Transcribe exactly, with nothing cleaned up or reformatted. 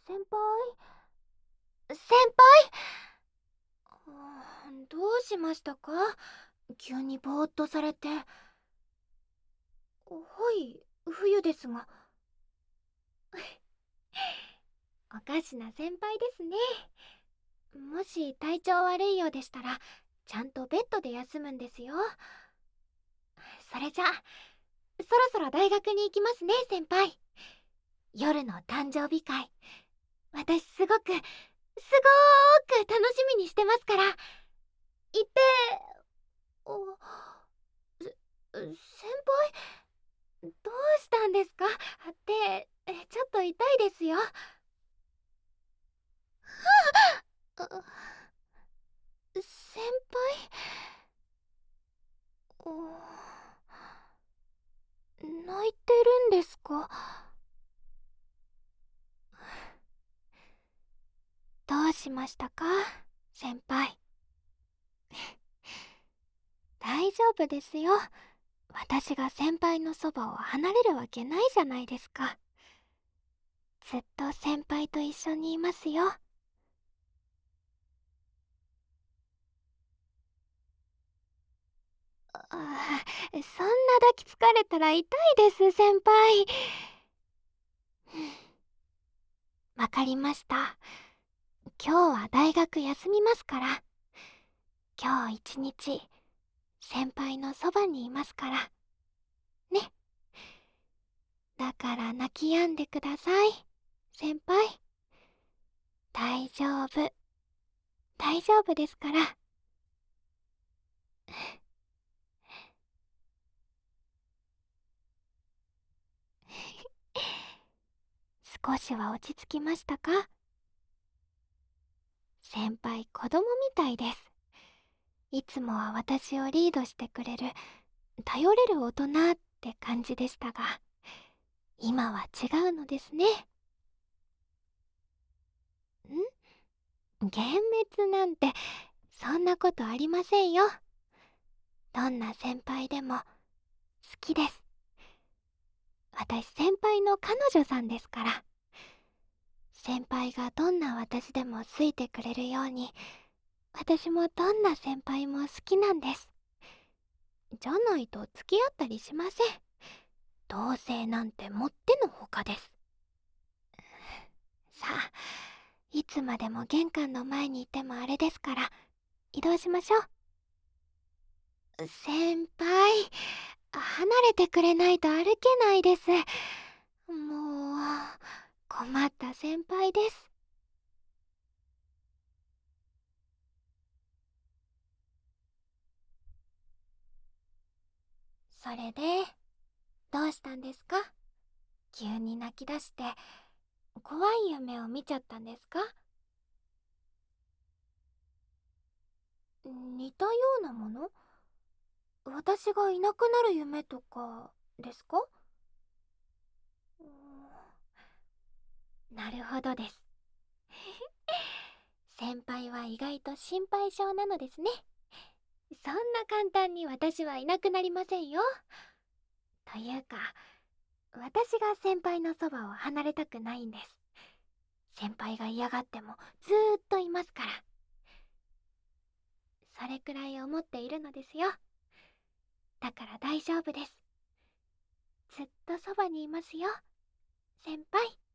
先輩先輩どうしましたか？急にぼーっとされて。はい、冬ですが。おかしな先輩ですね。もし体調悪いようでしたらちゃんとベッドで休むんですよ。それじゃあそろそろ大学に行きますね、先輩。夜の誕生日会、私すごくすごーく楽しみにしてますから。行って。おせ先輩、どうしたんですか？手ちょっと痛いですよ。あ先輩、泣いてるんですか？どうしましたか、先輩。大丈夫ですよ。私が先輩のそばを離れるわけないじゃないですか。ずっと先輩と一緒にいますよ。あ、そんな抱きつかれたら痛いです、先輩。わかりました。今日は大学休みますから。今日一日先輩のそばにいますからね。だから泣き止んでください、先輩。大丈夫大丈夫ですから。少しは落ち着きましたか？先輩、子供みたいです。いつもは私をリードしてくれる頼れる大人って感じでしたが、今は違うのですね。ん？幻滅なんてそんなことありませんよ。どんな先輩でも好きです。私先輩の彼女さんですから。先輩がどんな私でも好いてくれるように、私もどんな先輩も好きなんです。じゃないと付き合ったりしません。同棲なんてもってのほかです。さあ、いつまでも玄関の前にいてもあれですから、移動しましょう。先輩、離れてくれないと歩けないです。もう、困った先輩です。それで、どうしたんですか？急に泣き出して、怖い夢を見ちゃったんですか？似たようなもの？私がいなくなる夢とかですか？うーん、なるほどです。先輩は意外と心配性なのですね。そんな簡単に私はいなくなりませんよ。というか、私が先輩のそばを離れたくないんです。先輩が嫌がってもずーっといますから。それくらい思っているのですよ。だから大丈夫です。ずっとそばにいますよ、先輩。